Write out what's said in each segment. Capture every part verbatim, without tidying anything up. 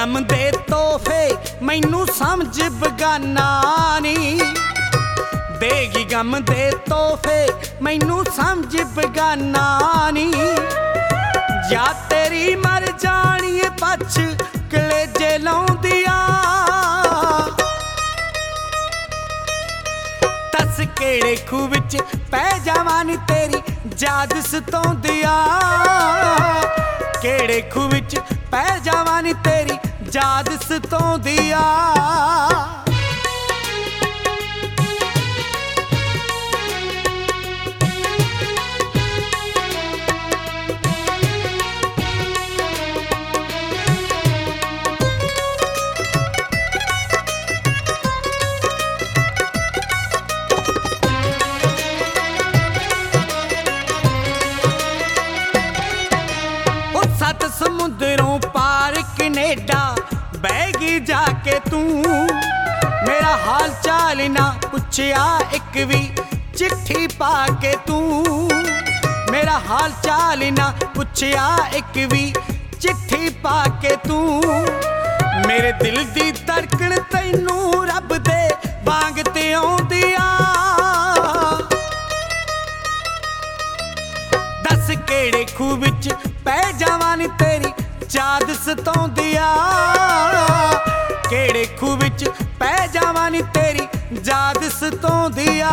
गम दे तोहफे मैनू समझ बगाना नी, देगी गम दे तोहफे मैनू समझ बगाना नी। या तेरी मर जानी पछ कलेजे लाउंदिया, दस केड़े खूह विच पै जावां नी तेरी याद सताउंदिया, केड़े खूह विच पै जावां नी तेरी याद सताउंदिया। सत समुद्रों पार कनेडा बहगी जाके तू, मेरा हाल चाल ना पुछया एक भी चिट्ठी पाके तू, मेरा हाल चाल ना पुछया एक भी चिट्ठी पाके तू। मेरे दिल दी धड़कन तैनू रब दे वांग ते आउंदिया, दस केड़े खूह विच पै जावां नी तेरी याद सताउंदिया, केड़े खूह विच पै जावां नी तेरी याद सताउंदिया।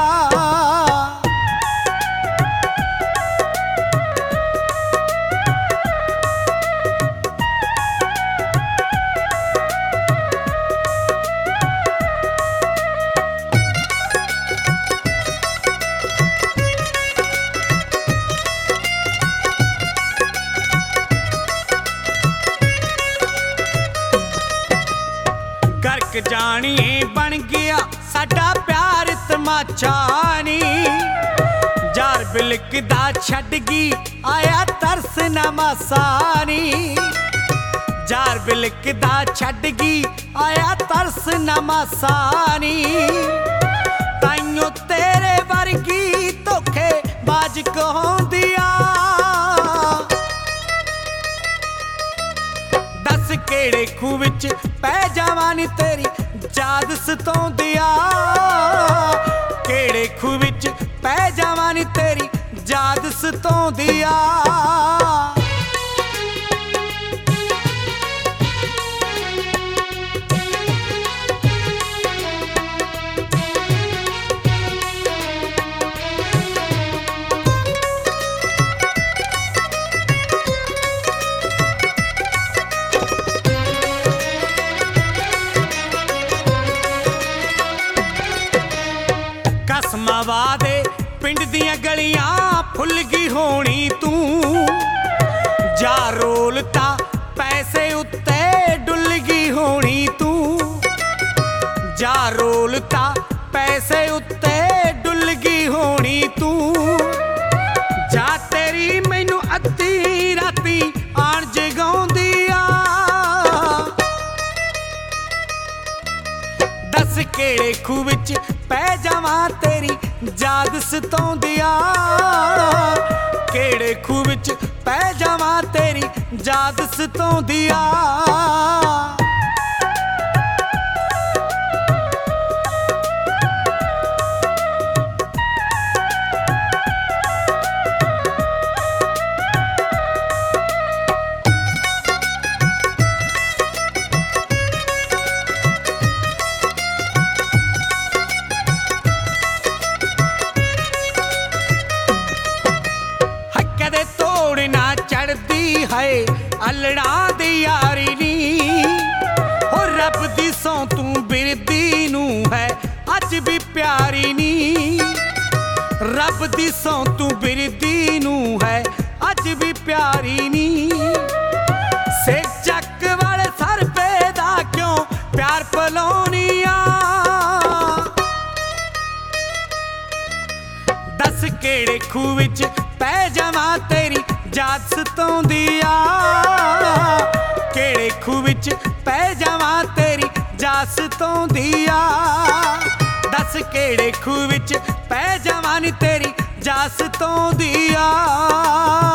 गर्क जानिए बन गया साडा प्यार तमाचा नी, जार बिलकदा छड्ड गई आया तरस ना मासा नी, जार बिलकदा छड्ड गई आया तरस ना मासा नी। ताइयों तेरे वर्गी धोखे बाज कहौंदिया, दस केड़े खूह विच पै जावां नी तेरी याद सताउंदिया, केड़े खूह विच पै जावां नी तेरी याद सताउंदिया। कसमां वादे पिंड दियां गलियां फुल गई होनी तू, जा रोलता पैसे उत्ते डुल गई होनी तू, जा रोलता पैसे उत्ते डुल गई होनी तू। जा तेरी मैनू अद्धी राती आण जगाउंदिया, दस केड़े खूह विच पै जावां तेरी याद सताउंदिया, केड़े खूह विच पै जावां तेरी याद सताउंदिया। है अलड़ा दी यारी नी, हो रब दी सौ तू बिरदी नू है अज भी प्यारी नी, रब दी सौ तू बिरदी नू है अज भी प्यारी नी। से चक वाले सर पे दा क्यों प्यार पलौनिया, दस केड़े खूह विच पै जावां तेरी याद सताउंदिया, केड़े खूह विच पै जावां तेरी याद सताउंदिया। दस केड़े खूह विच पै जावां नी तेरी याद सताउंदिया।